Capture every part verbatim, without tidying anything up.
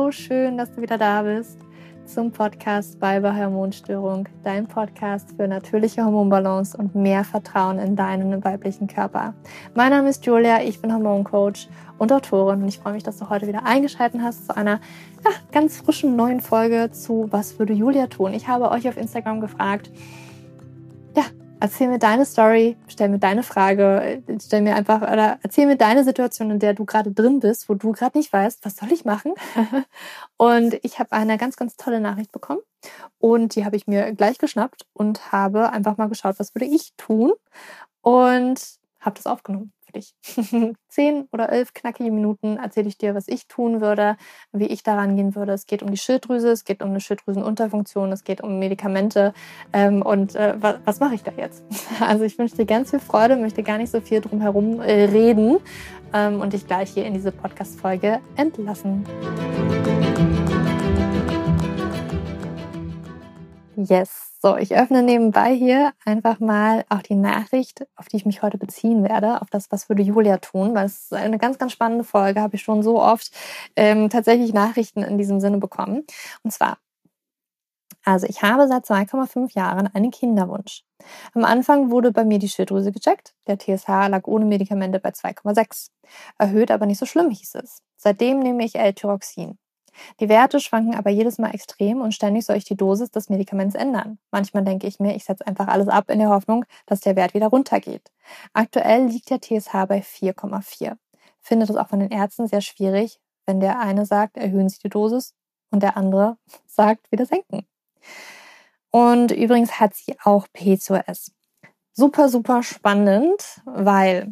so schön, dass du wieder da bist zum Podcast Weiber Hormonstörung, dein Podcast für natürliche Hormonbalance und mehr Vertrauen in deinen weiblichen Körper. Mein Name ist Julia, ich bin Hormoncoach und Autorin und ich freue mich, dass du heute wieder eingeschaltet hast zu einer ja, ganz frischen neuen Folge zu Was würde Julia tun? Ich habe euch auf Instagram gefragt, ja, erzähl mir deine Story, stell mir deine Frage, stell mir einfach oder erzähl mir deine Situation, in der du gerade drin bist, wo du gerade nicht weißt, was soll ich machen? Und ich habe eine ganz, ganz tolle Nachricht bekommen und die habe ich mir gleich geschnappt und habe einfach mal geschaut, was würde ich tun und habe das aufgenommen für dich. Zehn oder elf knackige Minuten erzähle ich dir, was ich tun würde, wie ich daran gehen würde. Es geht um die Schilddrüse, es geht um eine Schilddrüsenunterfunktion, es geht um Medikamente ähm, und äh, was, was mache ich da jetzt? Also ich wünsche dir ganz viel Freude, möchte gar nicht so viel drum herum äh, reden ähm, und dich gleich hier in diese Podcast-Folge entlassen. Yes. So, ich öffne nebenbei hier einfach mal auch die Nachricht, auf die ich mich heute beziehen werde, auf das, was würde Julia tun, weil es ist eine ganz, ganz spannende Folge, habe ich schon so oft ähm, tatsächlich Nachrichten in diesem Sinne bekommen. Und zwar, also ich habe seit zwei Komma fünf Jahren einen Kinderwunsch. Am Anfang wurde bei mir die Schilddrüse gecheckt, der T S H lag ohne Medikamente bei zwei Komma sechs. Erhöht, aber nicht so schlimm, hieß es. Seitdem nehme ich L-Tyroxin. Die Werte schwanken aber jedes Mal extrem und ständig soll ich die Dosis des Medikaments ändern. Manchmal denke ich mir, ich setze einfach alles ab in der Hoffnung, dass der Wert wieder runtergeht. Aktuell liegt der T S H bei vier Komma vier. Finde das auch von den Ärzten sehr schwierig, wenn der eine sagt, erhöhen Sie die Dosis und der andere sagt, wieder senken. Und übrigens hat sie auch P C O S. Super, super spannend, weil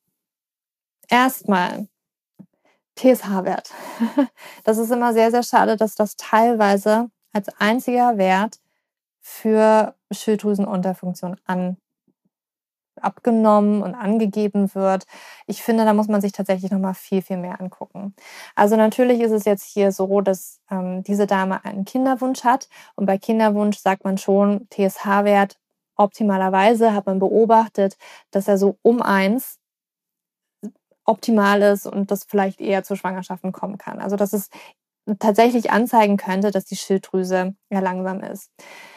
erstmal T S H-Wert. Das ist immer sehr, sehr schade, dass das teilweise als einziger Wert für Schilddrüsenunterfunktion an, abgenommen und angegeben wird. Ich finde, da muss man sich tatsächlich nochmal viel, viel mehr angucken. Also natürlich ist es jetzt hier so, dass ähm, diese Dame einen Kinderwunsch hat und bei Kinderwunsch sagt man schon, T S H-Wert optimalerweise hat man beobachtet, dass er so um eins optimal ist und das vielleicht eher zu Schwangerschaften kommen kann. Also dass es tatsächlich anzeigen könnte, dass die Schilddrüse ja langsam ist.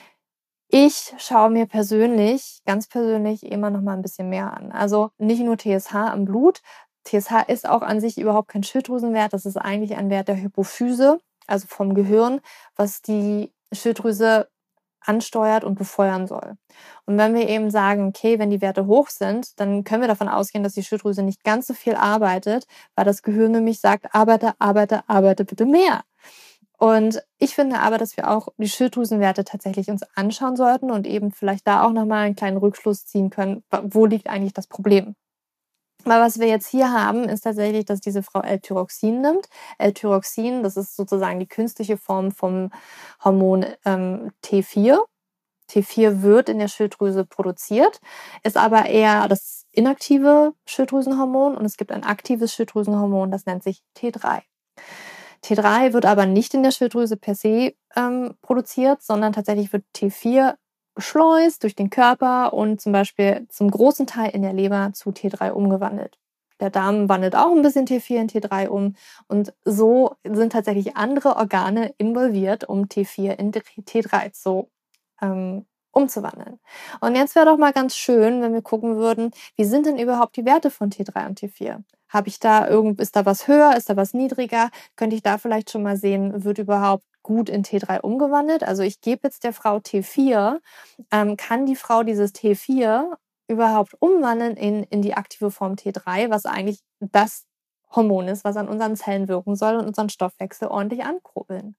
Ich schaue mir persönlich, ganz persönlich immer noch mal ein bisschen mehr an. Also nicht nur T S H im Blut. T S H ist auch an sich überhaupt kein Schilddrüsenwert. Das ist eigentlich ein Wert der Hypophyse, also vom Gehirn, was die Schilddrüse ansteuert und befeuern soll. Und wenn wir eben sagen, okay, wenn die Werte hoch sind, dann können wir davon ausgehen, dass die Schilddrüse nicht ganz so viel arbeitet, weil das Gehirn nämlich sagt, arbeite, arbeite, arbeite bitte mehr. Und ich finde aber, dass wir auch die Schilddrüsenwerte tatsächlich uns anschauen sollten und eben vielleicht da auch nochmal einen kleinen Rückschluss ziehen können, wo liegt eigentlich das Problem. Aber was wir jetzt hier haben, ist tatsächlich, dass diese Frau L-Tyroxin nimmt. L-Tyroxin, das ist sozusagen die künstliche Form vom Hormon ähm, T vier. T vier wird in der Schilddrüse produziert, ist aber eher das inaktive Schilddrüsenhormon und es gibt ein aktives Schilddrüsenhormon, das nennt sich T drei. T drei wird aber nicht in der Schilddrüse per se ähm, produziert, sondern tatsächlich wird T vier geschleust durch den Körper und zum Beispiel zum großen Teil in der Leber zu T drei umgewandelt. Der Darm wandelt auch ein bisschen T vier in T drei um und so sind tatsächlich andere Organe involviert, um T vier in T drei zu ähm, umzuwandeln. Und jetzt wäre doch mal ganz schön, wenn wir gucken würden, wie sind denn überhaupt die Werte von T drei und T vier? Habe ich da irgend, ist da was höher, ist da was niedriger? Könnte ich da vielleicht schon mal sehen, wird überhaupt gut in T drei umgewandelt? Also ich gebe jetzt der Frau T vier, ähm, kann die Frau dieses T vier überhaupt umwandeln in, in die aktive Form T drei, was eigentlich das Hormon ist, was an unseren Zellen wirken soll und unseren Stoffwechsel ordentlich ankurbeln.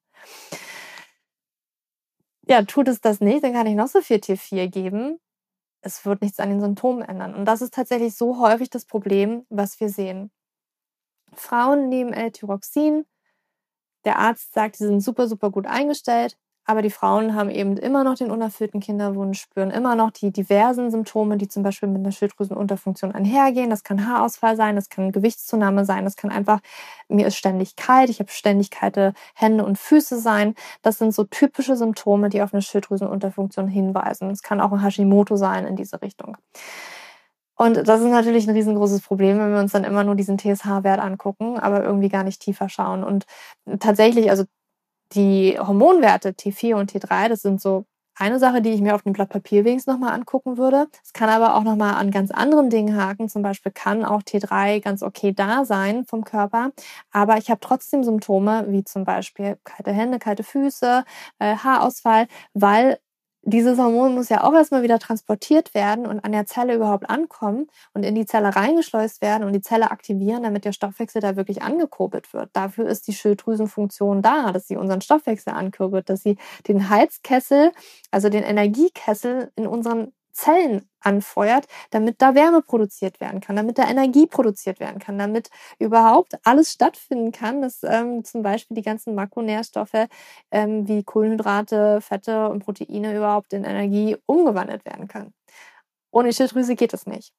Ja, tut es das nicht, dann kann ich noch so viel T vier geben. Es wird nichts an den Symptomen ändern. Und das ist tatsächlich so häufig das Problem, was wir sehen. Frauen nehmen L-Tyroxin. Der Arzt sagt, sie sind super, super gut eingestellt. Aber die Frauen haben eben immer noch den unerfüllten Kinderwunsch, spüren immer noch die diversen Symptome, die zum Beispiel mit einer Schilddrüsenunterfunktion einhergehen. Das kann Haarausfall sein, das kann Gewichtszunahme sein, das kann einfach, mir ist ständig kalt, ich habe ständig kalte Hände und Füße sein. Das sind so typische Symptome, die auf eine Schilddrüsenunterfunktion hinweisen. Es kann auch ein Hashimoto sein in diese Richtung. Und das ist natürlich 'n riesengroßes Problem, wenn wir uns dann immer nur diesen T S H-Wert angucken, aber irgendwie gar nicht tiefer schauen. Und tatsächlich, also die Hormonwerte T vier und T drei, das sind so eine Sache, die ich mir auf 'nem Blatt Papier wenigstens noch mal angucken würde. Es kann aber auch noch mal an ganz anderen Dingen haken. Zum Beispiel kann auch T drei ganz okay da sein vom Körper, aber ich habe trotzdem Symptome wie zum Beispiel kalte Hände, kalte Füße, äh, Haarausfall, weil dieses Hormon muss ja auch erst mal wieder transportiert werden und an der Zelle überhaupt ankommen und in die Zelle reingeschleust werden und die Zelle aktivieren, damit der Stoffwechsel da wirklich angekurbelt wird. Dafür ist die Schilddrüsenfunktion da, dass sie unseren Stoffwechsel ankurbelt, dass sie den Heizkessel, also den Energiekessel in unseren Zellen anfeuert, damit da Wärme produziert werden kann, damit da Energie produziert werden kann, damit überhaupt alles stattfinden kann, dass ähm, zum Beispiel die ganzen Makronährstoffe ähm, wie Kohlenhydrate, Fette und Proteine überhaupt in Energie umgewandelt werden können. Ohne Schilddrüse geht es nicht.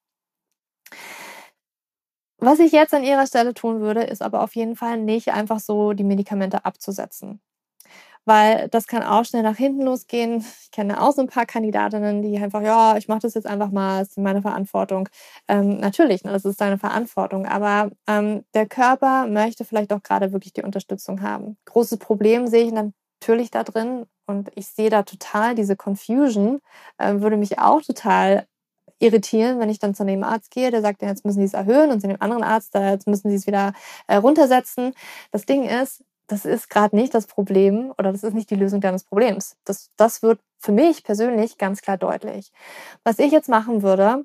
Was ich jetzt an Ihrer Stelle tun würde, ist aber auf jeden Fall nicht einfach so die Medikamente abzusetzen. Weil das kann auch schnell nach hinten losgehen. Ich kenne auch so 'n paar Kandidatinnen, die einfach: „Ja, ich mache das jetzt einfach mal, ist meine Verantwortung.“ Ähm, natürlich, ne, das ist deine Verantwortung, aber, ähm, der Körper möchte vielleicht auch grade wirklich die Unterstützung haben. Großes Problem sehe ich natürlich da drin und ich sehe da total diese Confusion, äh, würde mich auch total irritieren, wenn ich dann zu 'nem Arzt gehe, der sagt: „Ja, jetzt müssen Sie es erhöhen“ und zu dem anderen Arzt, da: „Jetzt müssen Sie es wieder, äh, runtersetzen.“ Das Ding ist, das ist grad nicht das Problem oder das ist nicht die Lösung deines Problems. Das das wird für mich persönlich ganz klar deutlich. Was ich jetzt machen würde,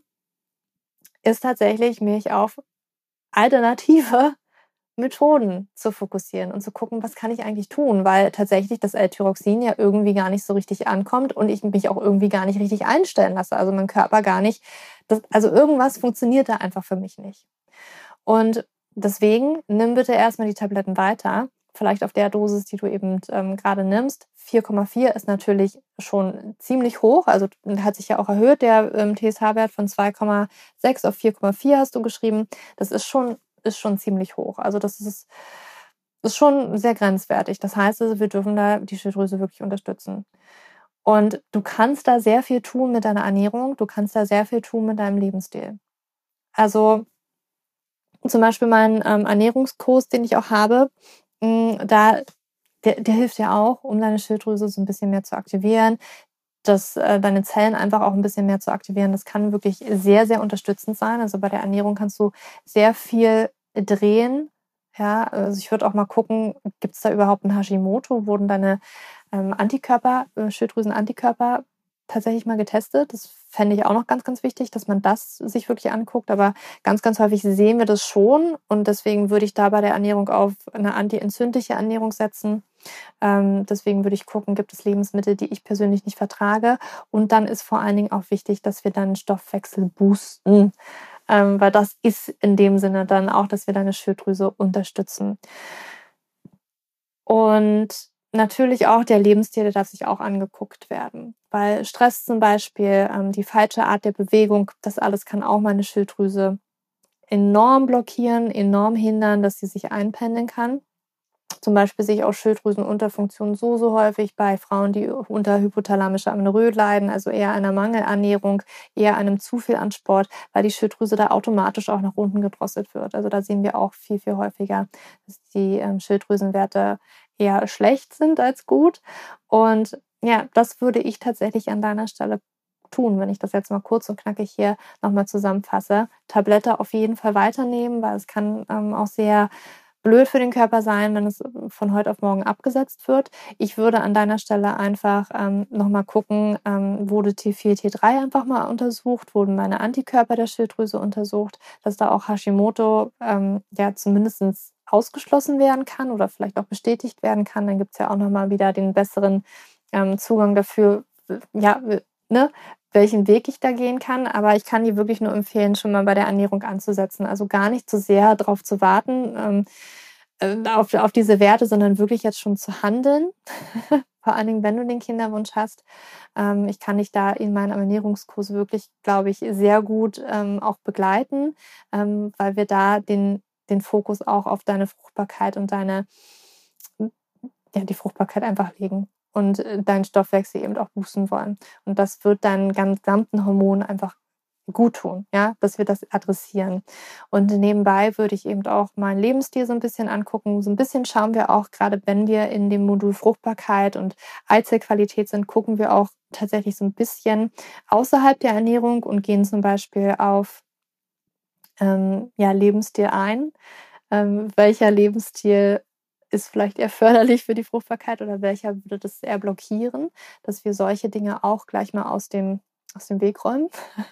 ist tatsächlich, mich auf alternative Methoden zu fokussieren und zu gucken, was kann ich eigentlich tun? Weil tatsächlich das L-Tyroxin ja irgendwie gar nicht so richtig ankommt und ich mich auch irgendwie gar nicht richtig einstellen lasse. Also, mein Körper gar nicht das also, irgendwas funktioniert da einfach für mich nicht. Und deswegen nimm bitte erst mal die Tabletten weiter, vielleicht auf der Dosis, die du eben, ähm, grade nimmst. vier Komma vier ist natürlich schon ziemlich hoch, also hat sich ja auch erhöht, der, ähm, T S H-Wert von zwei Komma sechs auf vier Komma vier hast du geschrieben. Das ist schon ist schon ziemlich hoch. Also, das ist ist schon sehr grenzwertig. Das heißt also, wir dürfen da die Schilddrüse wirklich unterstützen. Und du kannst da sehr viel tun mit deiner Ernährung. Du kannst da sehr viel tun mit deinem Lebensstil. Also zum Beispiel mein, ähm, Ernährungskurs, den ich auch habe, hm, da der der hilft ja auch, um deine Schilddrüse so 'n bisschen mehr zu aktivieren, dass, äh, deine Zellen einfach auch 'n bisschen mehr zu aktivieren. Das kann wirklich sehr, sehr unterstützend sein. Also, bei der Ernährung kannst du sehr viel drehen, ja? Also, ich würde auch mal gucken, gibt's da überhaupt 'n Hashimoto? Wurden deine, ähm, Antikörper äh, Schilddrüsenantikörper tatsächlich mal getestet? Das fände ich auch noch ganz, ganz wichtig, dass man das sich wirklich anguckt, aber ganz, ganz häufig sehen wir das schon und deswegen würde ich da bei der Ernährung auf 'ne antientzündliche Ernährung setzen. Ähm, deswegen würde ich gucken, gibt es Lebensmittel, die ich persönlich nicht vertrage? Und dann ist vor allen Dingen auch wichtig, dass wir deinen Stoffwechsel boosten, ähm, weil das ist in dem Sinne dann auch, dass wir deine Schilddrüse unterstützen. Und natürlich auch der Lebensstil, der darf sich auch angeguckt werden, weil Stress zum Beispiel, ähm, die falsche Art der Bewegung, das alles kann auch meine Schilddrüse enorm blockieren, enorm hindern, dass sie sich einpendeln kann. Zum Beispiel sehe ich auch Schilddrüsenunterfunktion so, so häufig bei Frauen, die unter hypothalamischer Amenorrhoe leiden, also eher einer Mangelernährung, eher einem zu viel an Sport, weil die Schilddrüse da automatisch auch nach unten gedrosselt wird. Also, da sehen wir auch viel, viel häufiger, dass die, ähm, Schilddrüsenwerte eher schlecht sind als gut. Und ja, das würde ich tatsächlich an deiner Stelle tun, wenn ich das jetzt mal kurz und knackig hier noch mal zusammenfasse. Tablette auf jeden Fall weiternehmen, weil es kann, ähm, auch sehr blöd für den Körper sein, wenn es von heute auf morgen abgesetzt wird. Ich würde an deiner Stelle einfach, ähm, noch mal gucken, ähm, wurde T vier, T drei einfach mal untersucht, wurden meine Antikörper der Schilddrüse untersucht, dass da auch Hashimoto, ähm, ja zumindestens ausgeschlossen werden kann oder vielleicht auch bestätigt werden kann. Dann gibt's ja auch noch mal wieder den besseren, ähm, Zugang dafür, w ja, w ne, welchen Weg ich da gehen kann. Aber ich kann dir wirklich nur empfehlen, schon mal bei der Ernährung anzusetzen. Also, gar nicht zu sehr drauf zu warten, ähm, äh, auf auf diese Werte, sondern wirklich jetzt schon zu handeln, vor allen Dingen, wenn du den Kinderwunsch hast. Ähm, ich kann dich da in meinem Ernährungskurs wirklich, glaube ich, sehr gut, ähm, auch begleiten, ähm, weil wir da den den Fokus auch auf deine Fruchtbarkeit und deine ja, die Fruchtbarkeit einfach legen und, äh, deinen Stoffwechsel eben auch boosten wollen. Und das wird deinen gan gesamten Hormonen einfach gut tun, ja, dass wir das adressieren. Und nebenbei würde ich eben auch meinen Lebensstil so ein bisschen angucken. So ein bisschen schauen wir auch, gerade wenn wir in dem Modul Fruchtbarkeit und Eizellqualität sind, gucken wir auch tatsächlich so ein bisschen außerhalb der Ernährung und gehen zum Beispiel auf ähm, ja, Lebensstil ein. Ähm, welcher Lebensstil ist vielleicht eher förderlich für die Fruchtbarkeit oder welcher würde das eher blockieren, dass wir solche Dinge auch gleich mal aus dem, aus dem Weg räumen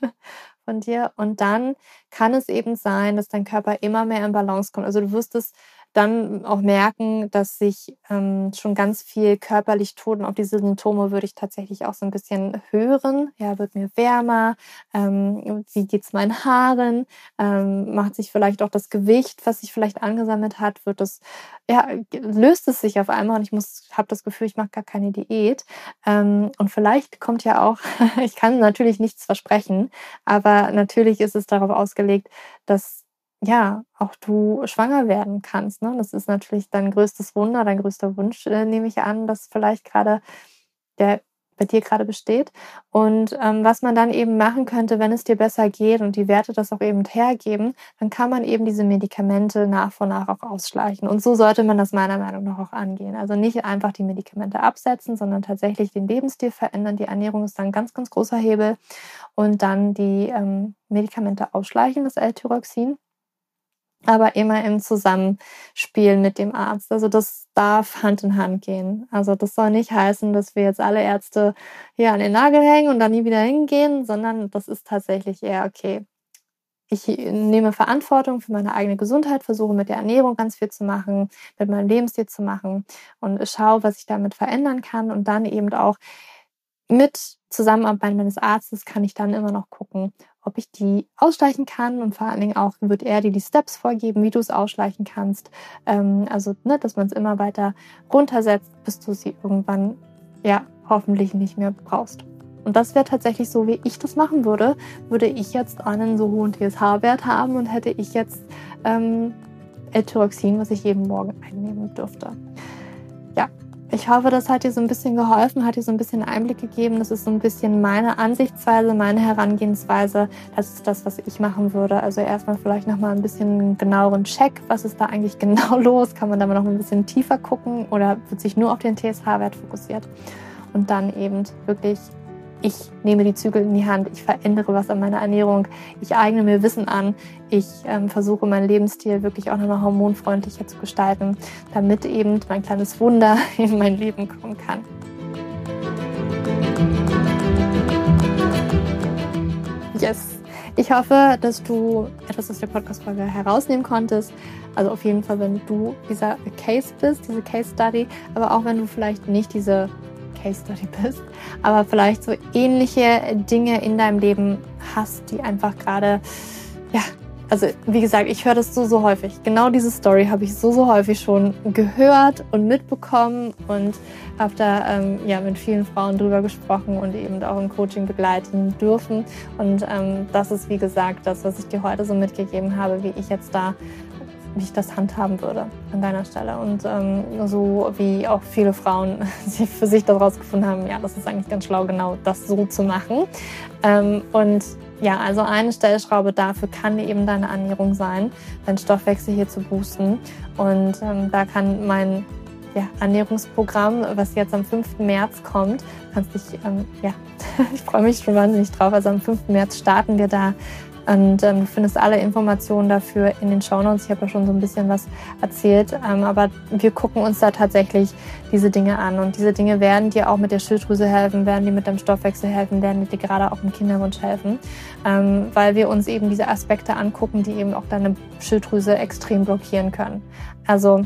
von dir. Und dann kann es eben sein, dass dein Körper immer mehr in Balance kommt. Also du wirst es dann auch merken, dass sich ähm, schon ganz viel körperlich tut. Und auf diese Symptome würde ich tatsächlich auch so ein bisschen hören. Ja, wird mir wärmer? Ähm, wie geht's meinen Haaren? Ähm, macht sich vielleicht auch das Gewicht, was sich vielleicht angesammelt hat, wird es, ja, löst es sich auf einmal und ich muss, habe das Gefühl, ich mache gar keine Diät. Ähm, und vielleicht kommt ja auch, ich kann natürlich nichts versprechen, aber natürlich ist es darauf ausgelegt, dass ja, auch du schwanger werden kannst, ne? Das ist natürlich dein größtes Wunder, dein größter Wunsch, äh, nehme ich an, dass vielleicht gerade der bei dir gerade besteht. Und ähm, was man dann eben machen könnte, wenn es dir besser geht und die Werte das auch eben hergeben, dann kann man eben diese Medikamente nach und nach auch ausschleichen. Und so sollte man das meiner Meinung nach auch angehen. Also nicht einfach die Medikamente absetzen, sondern tatsächlich den Lebensstil verändern. Die Ernährung ist dann ein ganz, ganz großer Hebel. Und dann die ähm, Medikamente ausschleichen, das L-Tyroxin, aber immer im Zusammenspiel mit dem Arzt. Also das darf Hand in Hand gehen. Also das soll nicht heißen, dass wir jetzt alle Ärzte hier an den Nagel hängen und dann nie wieder hingehen, sondern das ist tatsächlich eher, okay, ich nehme Verantwortung für meine eigene Gesundheit, versuche mit der Ernährung ganz viel zu machen, mit meinem Lebensstil zu machen und schaue, was ich damit verändern kann und dann eben auch mit Zusammenarbeit meines Arztes kann ich dann immer noch gucken, ob ich die ausschleichen kann und vor allen Dingen auch wird er dir die Steps vorgeben, wie du es ausschleichen kannst. Ähm, also, ne, dass man es immer weiter runtersetzt, bis du sie irgendwann, ja, hoffentlich nicht mehr brauchst. Und das wäre tatsächlich so, wie ich das machen würde, würde ich jetzt einen so hohen T S H-Wert haben und hätte ich jetzt ähm, L-Tyroxin, was ich jeden Morgen einnehmen dürfte. Ja. Ich hoffe, das hat dir so ein bisschen geholfen, hat dir so ein bisschen Einblick gegeben. Das ist so ein bisschen meine Ansichtsweise, meine Herangehensweise. Das ist das, was ich machen würde. Also erstmal vielleicht nochmal ein bisschen genaueren Check. Was ist da eigentlich genau los? Kann man da mal noch ein bisschen tiefer gucken oder wird sich nur auf den T S H-Wert fokussiert? Und dann eben wirklich, ich nehme die Zügel in die Hand, ich verändere was an meiner Ernährung, ich eigne mir Wissen an, ich ähm, versuche meinen Lebensstil wirklich auch nochmal hormonfreundlicher zu gestalten, damit eben mein kleines Wunder in mein Leben kommen kann. Yes! Ich hoffe, dass du etwas aus der Podcast-Folge herausnehmen konntest. Also auf jeden Fall, wenn du dieser Case bist, diese Case Study, aber auch wenn du vielleicht nicht diese Case Study bist, aber vielleicht so ähnliche Dinge in deinem Leben hast, die einfach gerade, ja, also wie gesagt, ich höre das so, so häufig. Genau diese Story habe ich so, so häufig schon gehört und mitbekommen und habe da ähm, ja, mit vielen Frauen drüber gesprochen und eben auch im Coaching begleiten dürfen. Und ähm, das ist, wie gesagt, das, was ich dir heute so mitgegeben habe, wie ich jetzt da wie ich das handhaben würde an deiner Stelle. Und ähm, so wie auch viele Frauen für sich daraus gefunden haben, ja, das ist eigentlich ganz schlau, genau das so zu machen. Ähm, und ja, also eine Stellschraube dafür kann eben deine Ernährung sein, deinen Stoffwechsel hier zu boosten. Und ähm, da kann mein ja, Ernährungsprogramm, was jetzt am fünften März kommt, kannst dich, ähm, ja, ich freue mich schon wahnsinnig drauf. Also am fünften März starten wir da. Und ähm, du findest alle Informationen dafür in den Shownotes. Ich habe ja schon so ein bisschen was erzählt, ähm, aber wir gucken uns da tatsächlich diese Dinge an. Und diese Dinge werden dir auch mit der Schilddrüse helfen, werden dir mit deinem Stoffwechsel helfen, werden dir gerade auch im Kinderwunsch helfen, ähm, weil wir uns eben diese Aspekte angucken, die eben auch deine Schilddrüse extrem blockieren können. Also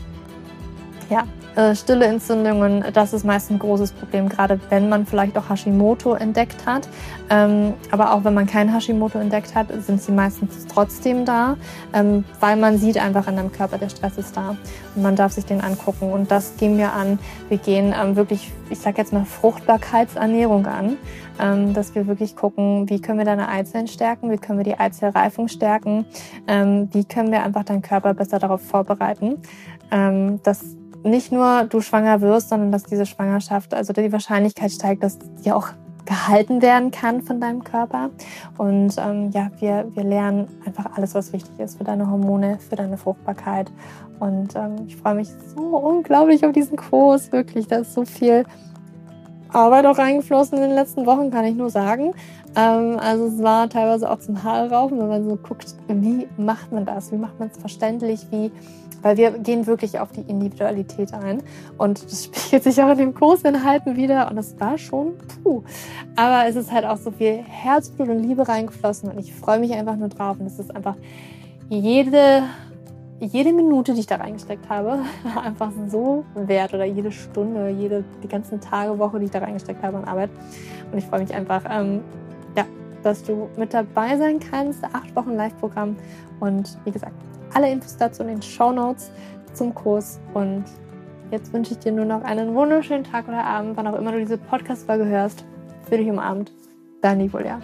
ja, äh, stille Entzündungen, das ist meist ein großes Problem, gerade wenn man vielleicht auch Hashimoto entdeckt hat. Ähm, aber auch wenn man kein Hashimoto entdeckt hat, sind sie meistens trotzdem da, ähm, weil man sieht einfach in deinem Körper, der Stress ist da und man darf sich den angucken. Und das gehen wir an. Wir gehen ähm, wirklich, ich sage jetzt mal, Fruchtbarkeitsernährung an, ähm, dass wir wirklich gucken, wie können wir deine Eizellen stärken, wie können wir die Eizellreifung stärken, ähm, wie können wir einfach deinen Körper besser darauf vorbereiten, ähm, dass nicht nur du schwanger wirst, sondern dass diese Schwangerschaft, also die Wahrscheinlichkeit steigt, dass die auch gehalten werden kann von deinem Körper. Und ähm, ja, wir, wir lernen einfach alles, was wichtig ist für deine Hormone, für deine Fruchtbarkeit. Und ähm, ich freue mich so unglaublich auf diesen Kurs, wirklich. Da ist so viel Arbeit auch reingeflossen in den letzten Wochen, kann ich nur sagen. Ähm, also es war teilweise auch zum Haare raufen, wenn man so guckt, wie macht man das? Wie macht man es verständlich? Wie, weil wir gehen wirklich auf die Individualität ein. Und das spiegelt sich auch in dem Kursinhalten wieder. Und das war schon puh. Aber es ist halt auch so viel Herzblut und Liebe reingeflossen. Und ich freue mich einfach nur drauf. Und es ist einfach jede... jede Minute, die ich da reingesteckt habe, einfach so wert, oder jede Stunde, jede, die ganzen Tage, Woche, die ich da reingesteckt habe an Arbeit. Und ich freue mich einfach, ähm, ja, dass du mit dabei sein kannst. Acht Wochen Live-Programm. Und wie gesagt, alle Infos dazu in den Shownotes zum Kurs. Und jetzt wünsche ich dir nur noch einen wunderschönen Tag oder Abend, wann auch immer du diese Podcast-Folge hörst. Für dich umarmt. Deine Julia.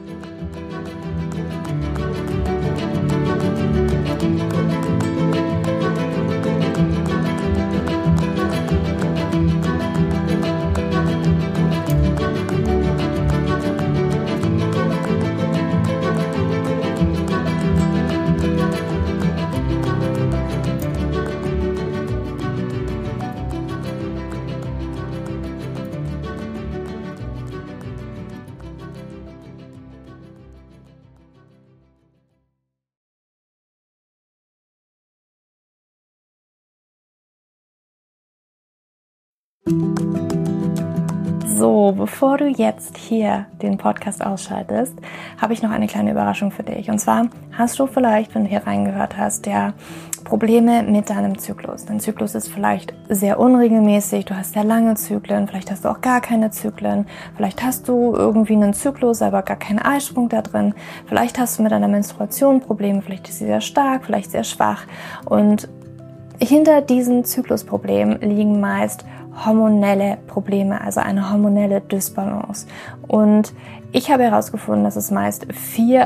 So, bevor du jetzt hier den Podcast ausschaltest, habe ich noch eine kleine Überraschung für dich. Und zwar hast du vielleicht, wenn du hier reingehört hast, ja Probleme mit deinem Zyklus. Dein Zyklus ist vielleicht sehr unregelmäßig, du hast sehr lange Zyklen, vielleicht hast du auch gar keine Zyklen, vielleicht hast du irgendwie einen Zyklus, aber gar keinen Eisprung da drin, vielleicht hast du mit deiner Menstruation Probleme, vielleicht ist sie sehr stark, vielleicht sehr schwach. Und hinter diesen Zyklusproblemen liegen meist hormonelle Probleme, also eine hormonelle Dysbalance. Und ich habe herausgefunden, dass es meist vier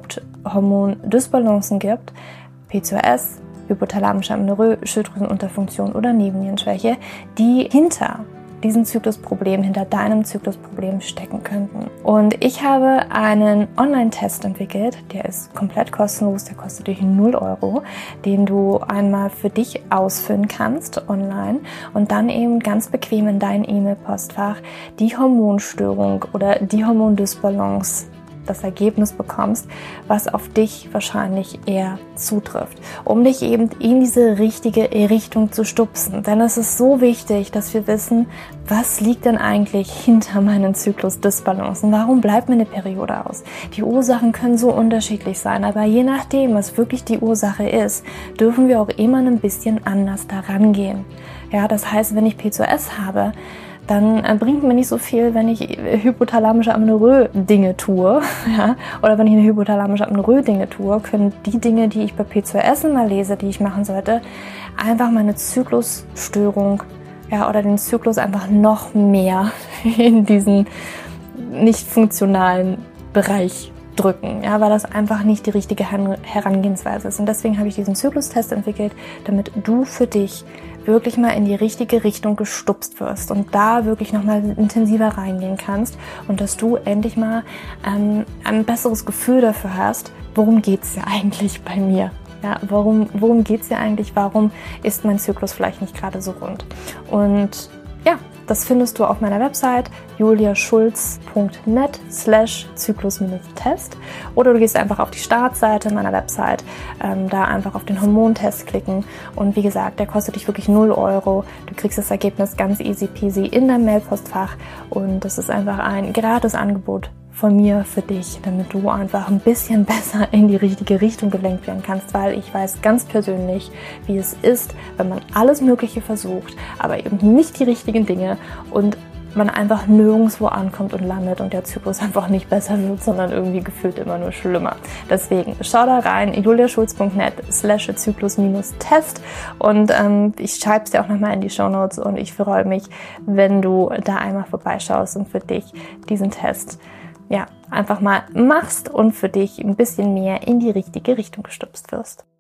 Haupthormon-Dysbalancen gibt: P C O S, hypothalamische Amenorrhoe, Schilddrüsenunterfunktion oder Nebennierenschwäche, die hinter diesen Zyklusproblemen, hinter deinem Zyklusproblem stecken könnten. Und ich habe einen Online-Test entwickelt, der ist komplett kostenlos, der kostet dich null Euro, den du einmal für dich ausfüllen kannst online und dann eben ganz bequem in dein E-Mail-Postfach die Hormonstörung oder die Hormondysbalance, das Ergebnis bekommst, was auf dich wahrscheinlich eher zutrifft, um dich eben in diese richtige Richtung zu stupsen. Denn es ist so wichtig, dass wir wissen, was liegt denn eigentlich hinter meinen Zyklus-Dysbalancen? Warum bleibt mir eine Periode aus? Die Ursachen können so unterschiedlich sein, aber je nachdem, was wirklich die Ursache ist, dürfen wir auch immer ein bisschen anders daran gehen. Ja, das heißt, wenn ich P C O S habe, dann bringt mir nicht so viel, wenn ich hypothalamische Amenorrhoe Dinge tue, ja, oder wenn ich eine hypothalamische Amenorrhoe Dinge tue, können die Dinge, die ich bei P C O S immer lese, die ich machen sollte, einfach meine Zyklusstörung, ja, oder den Zyklus einfach noch mehr in diesen nicht funktionalen Bereich drücken, ja, weil das einfach nicht die richtige Herangehensweise ist. Und deswegen habe ich diesen Zyklustest entwickelt, damit du für dich wirklich mal in die richtige Richtung gestupst wirst und da wirklich nochmal intensiver reingehen kannst und dass du endlich mal ähm, ein besseres Gefühl dafür hast, worum geht's ja eigentlich bei mir? Ja, warum, worum geht's ja eigentlich? Warum ist mein Zyklus vielleicht nicht gerade so rund? Und ja, das findest du auf meiner Website juliaschulz.net slash Zyklus-Test oder du gehst einfach auf die Startseite meiner Website, ähm, da einfach auf den Hormontest klicken und wie gesagt, der kostet dich wirklich null Euro. Du kriegst das Ergebnis ganz easy peasy in dein Mailpostfach und das ist einfach ein gratis Angebot von mir für dich, damit du einfach ein bisschen besser in die richtige Richtung gelenkt werden kannst, weil ich weiß ganz persönlich, wie es ist, wenn man alles Mögliche versucht, aber eben nicht die richtigen Dinge und man einfach nirgendwo ankommt und landet und der Zyklus einfach nicht besser wird, sondern irgendwie gefühlt immer nur schlimmer. Deswegen schau da rein, juliaschulz.net slash Zyklus-Test und ähm, ich schreibe es dir auch nochmal in die Shownotes und ich freue mich, wenn du da einmal vorbeischaust und für dich diesen Test ja, einfach mal machst und für dich ein bisschen mehr in die richtige Richtung gestupst wirst.